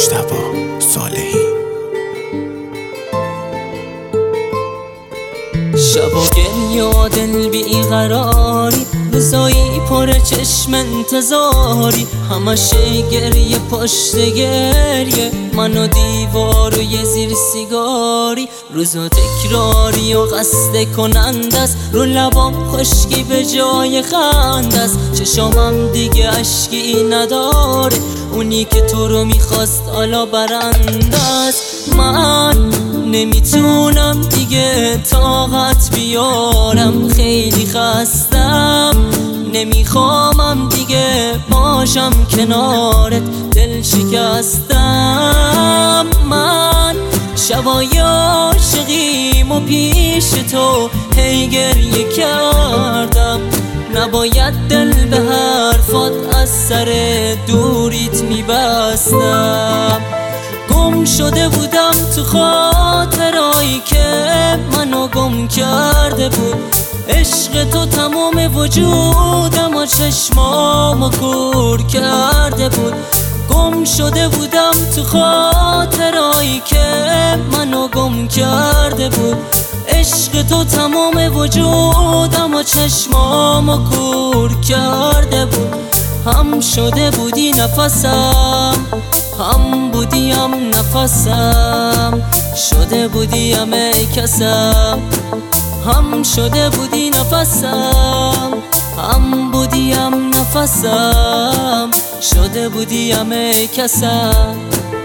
مجتبی صالحی. شب و گریه و دل بیقراری، روزایی پر چشم انتظاری، همش گریه پشت گریه، من و دیوار و یه زیر سیگاری، روزا تکراری و قصد کنند است، رو لبام خشکی به جای خنده است، چشامم دیگه اشکی نداره، اونی که تو رو میخواست حالا برنده است. من نمیتونم دیگه طاقت بیارم، خیلی خستم، نمیخوامم دیگه باشم کنارت، دل شکستم. من شبای عاشقیم و پیش تو هی گریه کردم، نباید دل به حرفات از سر دوریت میبستم. گم شده بودم تو خاطرایی که منو گم کرده بود، عشق تو تمام وجودم و چشمامو کور کرده بود. گم شده بودم تو خاطرایی که منو گم کرده بود، عشق تو تمام وجودم و چشمامو کور کرده بود. هم شده بودی نفسم، هم بودیم نفسم، شده بودیم ای کسم، هم شده بودی نفسم، هم بودیم نفسم، شده بودیم ای کسم.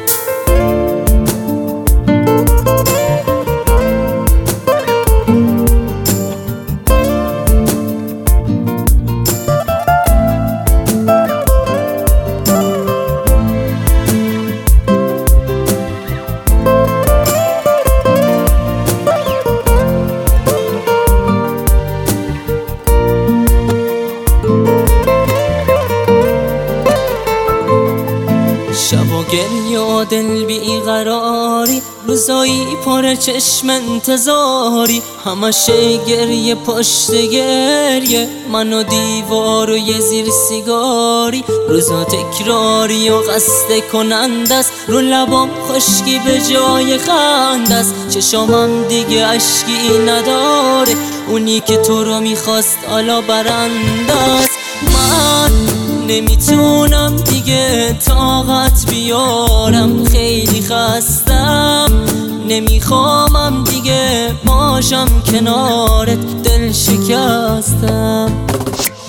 شب و گریه و دل بیقراری، روزایی پر چشم انتظاری، همش گریه پشت گریه، من و دیوار و یه زیر سیگاری، روزا تکراری و قصد کنند است، رو لبام خشکی به جای خنده است، چشامم دیگه اشکی نداره، اونی که تو رو میخواست حالا برنده است. من نمیتونم دیگه طاقت بیارم، خیلی خستم، نمیخوامم دیگه باشم کنارت، دل شکستم.